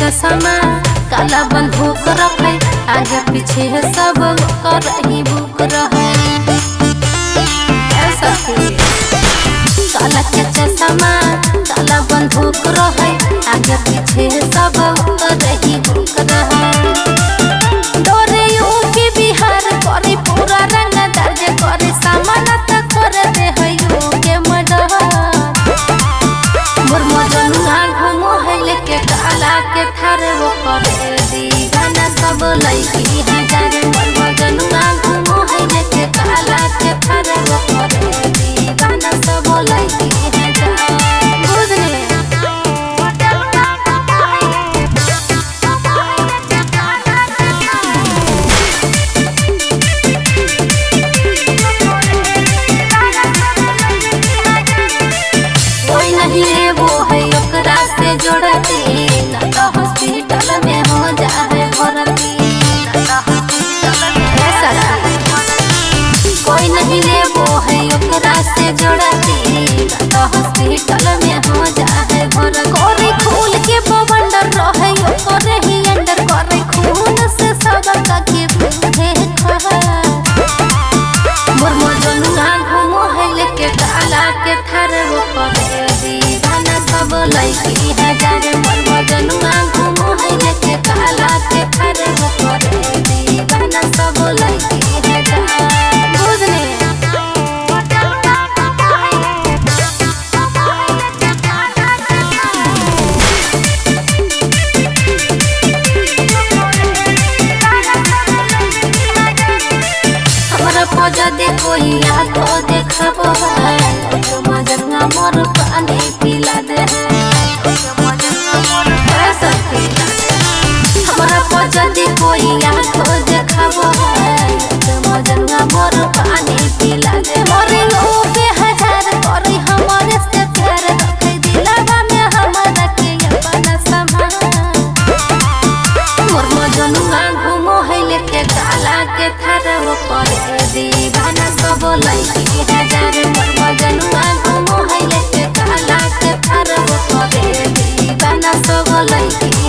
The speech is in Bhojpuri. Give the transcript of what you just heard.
चश्मा काला बंदूक रखे आगे पीछे सब कर ही बुक रहे काला के चश्मा काला बंदूक रहे आगे पीछे सब कर ही बुक रहे डोरे यूपी बिहार करे पूरा रंग दर्ज करे सामान तक कर दे है योगे मडर मोर मजनुआ घुमो है लेके काला के थार वो करे दीवाना सब लईकी हजार मोर मजनुआ घुमो है लेके काला के थार वो करे दीवाना सब लईकी हजार बुझले कोई नहीं है वो है ओकरा से जोड़ती ना तो हॉस्पिटल में हो जाए भर्ती कोई नहीं है वो है ओकरा से जोड़ती ना तो हॉस्पिटल में हो जाए भर्ती कोरी खून के बवंडर रहे ओकरे ही अंडर करे खून से सब के बुझे खा मोर मजनुआ घुमो है लेके काला के थार वो करे दीवाना सब लईकी हजार मोर मजनुआ घुमो है लेके काला के थार वो करे दीवाना सब लईकी हजार बुझले हमरा पजा दे कोई तो देखबो है मजनुआ मोर पानी पिला दे हमरा पजा दे कोई तो देखबो है मजनुआ मोर पानी पिला दे मोरे लोगे हजार करे हमरे से प्यार रखे दिलवा में हमरा के अपना समा मोर मजनुआ घुमो है लेके काला के थार वो करे दीवाना सब लईकी हजार मोर मजनुआ घुमो है लेके काला के थार वो करे दीवाना सब लईकी